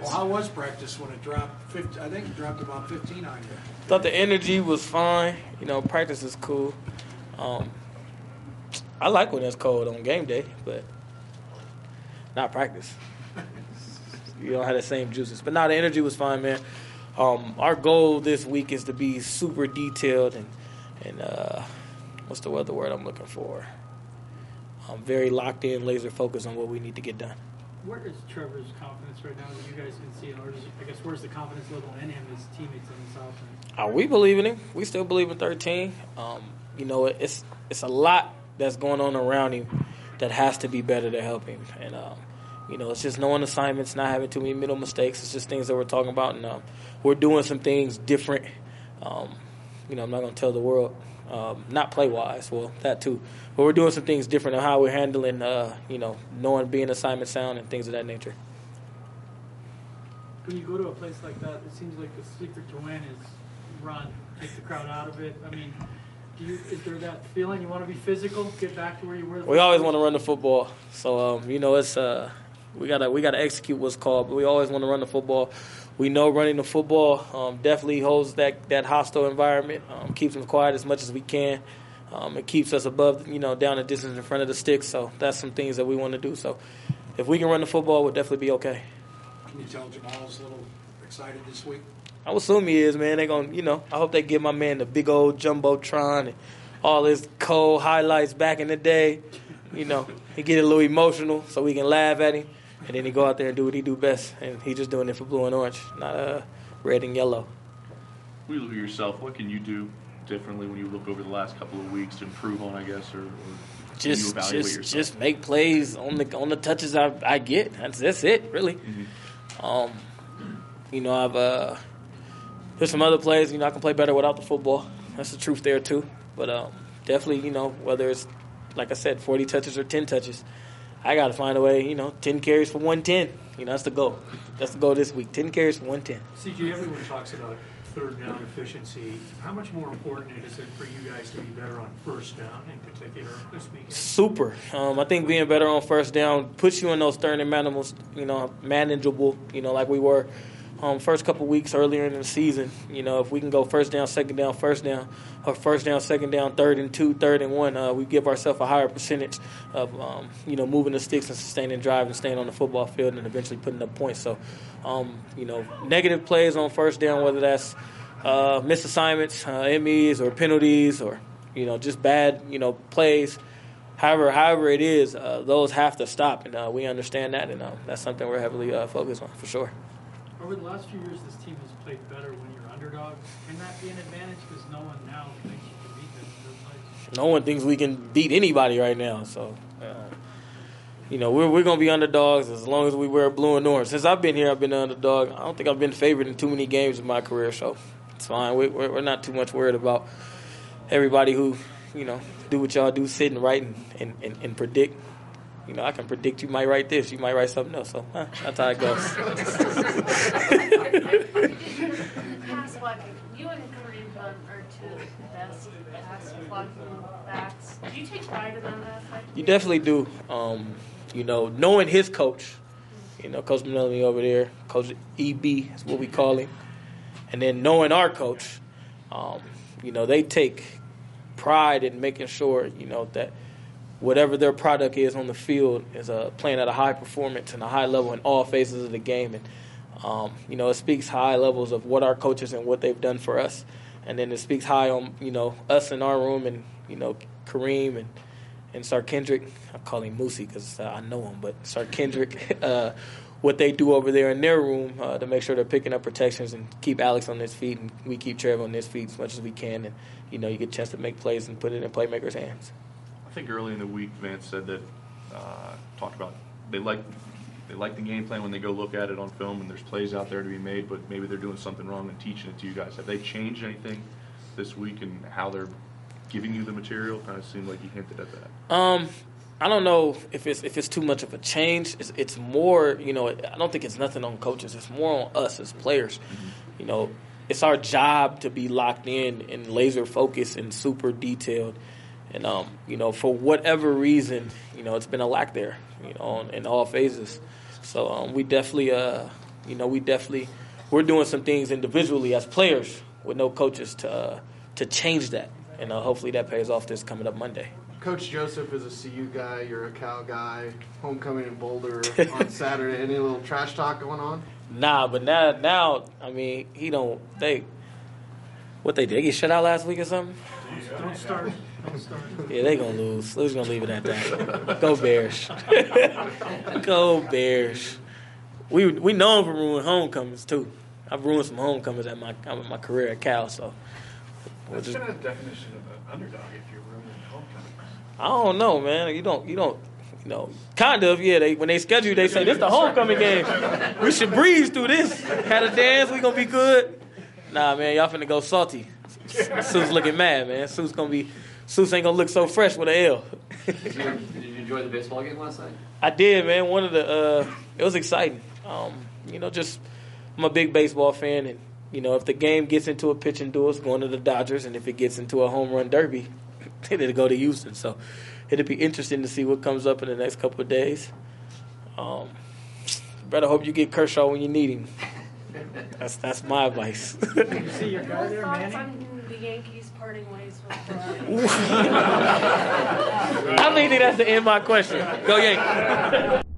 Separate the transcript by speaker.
Speaker 1: How was practice when it dropped? I think it dropped about 15 on you.
Speaker 2: Thought the energy was fine. Practice is cool. I like when it's cold on game day, but not practice. You don't have the same juices. But the energy was fine, man. Our goal this week is to be super detailed and what's the other word I'm looking for? Very locked in, laser focused on what we need to get done.
Speaker 3: Where is Trevor's confidence right now that you guys can see? Or where's the confidence level in him, his teammates in the South?
Speaker 2: We believe in him. We still believe in 13. It's a lot that's going on around him that has to be better to help him. And, it's just knowing assignments, not having too many middle mistakes. It's just things that we're talking about. And we're doing some things different. I'm not going to tell the world, not play-wise, well, that too. But we're doing some things different on how we're handling, knowing being assignment sound and things of that nature.
Speaker 3: When you go to a place like that, it seems like the secret to win is run, take the crowd out of it. I mean, is there that feeling you want to be physical, get back to where you were?
Speaker 2: We always want to run the football. So, it's we gotta execute what's called, but we always want to run the football. We know running the football definitely holds that hostile environment, keeps them quiet as much as we can. It keeps us above, down the distance in front of the sticks. So that's some things that we want to do. So if we can run the football, we'll definitely be okay.
Speaker 1: Can you tell Jamal's a little excited this week?
Speaker 2: I would assume he is, man. They're gonna, I hope they give my man the big old jumbotron and all his cold highlights back in the day. He get a little emotional so we can laugh at him, and then he go out there and do what he do best. And he just doing it for blue and orange, not red and yellow.
Speaker 4: When you look at yourself, what can you do differently when you look over the last couple of weeks to improve on, I guess, or you evaluate yourself?
Speaker 2: Just make plays on the touches I get. That's it, really.
Speaker 4: Mm-hmm.
Speaker 2: I've there's some other plays. I can play better without the football. That's the truth there too. But definitely, whether it's like I said, 40 touches or 10 touches, I got to find a way. 10 carries for 110. That's the goal. That's the goal this week. 10 carries for 110.
Speaker 5: CJ, everyone talks about third down efficiency. How much more important is it for you guys to be better on first down in particular this weekend?
Speaker 2: Super. I think being better on first down puts you in those third and manageable, like we were first couple weeks earlier in the season. If we can go first down, second down, first down, or first down, second down, 3rd and 2, 3rd and 1, we give ourselves a higher percentage of, moving the sticks and sustaining drive and staying on the football field and eventually putting up points. So, negative plays on first down, whether that's missed assignments, MEs or penalties or, just bad, plays. However it is, those have to stop, and we understand that, and that's something we're heavily focused on for sure.
Speaker 3: Over the last few years, this team has played better when you're underdogs. Can that be an advantage? Because no one now thinks you can beat them in those fights.
Speaker 2: No one thinks we can beat anybody right now. So, we're going to be underdogs as long as we wear blue and orange. Since I've been here, I've been an underdog. I don't think I've been favored in too many games in my career, so it's fine. We're not too much worried about everybody who, do what y'all do, sit and write and predict. I can predict you might write this, you might write something else. So that's how it goes.
Speaker 6: You and Kareem Hunt are two of the best pass blocking backs. Do you take pride in that?
Speaker 2: You definitely do. Knowing his coach, Coach Melanie over there, Coach EB is what we call him, and then knowing our coach, they take pride in making sure, that whatever their product is on the field is playing at a high performance and a high level in all phases of the game. And, it speaks high levels of what our coaches and what they've done for us. And then it speaks high on, us in our room and, Kareem and Sarkendrick. I call him Moosey because I know him, but Sarkendrick, what they do over there in their room to make sure they're picking up protections and keep Alex on his feet and we keep Trevor on his feet as much as we can. And, you get a chance to make plays and put it in playmakers' hands.
Speaker 4: I think early in the week, Vance said that, talked about they like the game plan when they go look at it on film and there's plays out there to be made, but maybe they're doing something wrong and teaching it to you guys. Have they changed anything this week in how they're giving you the material? Kind of seemed like you hinted at that.
Speaker 2: I don't know if it's too much of a change. It's more, I don't think it's nothing on coaches. It's more on us as players. Mm-hmm. It's our job to be locked in and laser focused and super detailed. And, for whatever reason, it's been a lack there, in all phases. So we definitely, we're doing some things individually as players with no coaches to change that. And hopefully that pays off this coming up Monday.
Speaker 7: Coach Joseph is a CU guy, you're a Cal guy, homecoming in Boulder on Saturday. Any little trash talk going on?
Speaker 2: Nah, but now, I mean, what they did? They get shut out last week or something?
Speaker 3: Don't start. Don't start.
Speaker 2: Yeah, they gonna lose. We're just gonna leave it at that. Go Bears. Go Bears. We known for ruining homecomings too. I've ruined some homecomings at my career at Cal, so.
Speaker 5: What's the definition of an underdog if you're ruining homecomings?
Speaker 2: I don't know, man. You don't. Kind of, yeah. When they schedule, they say this the homecoming game. We should breeze through this. Had a dance, we gonna be good. Nah, man, y'all finna go salty. Sue's looking mad, man. Sue's ain't gonna look so fresh with an L.
Speaker 8: Did you enjoy the baseball game last night?
Speaker 2: I did, man. It was exciting. I'm a big baseball fan, and if the game gets into a pitching duel, it's going to the Dodgers, and if it gets into a home run derby, it'll go to Houston. So it'll be interesting to see what comes up in the next couple of days. Better hope you get Kershaw when you need him. That's my advice.
Speaker 3: You see your guy there,
Speaker 6: Thoughts
Speaker 3: Manny?
Speaker 6: on the Yankees parting ways with
Speaker 2: I think that's the end of my question. Go Yankees.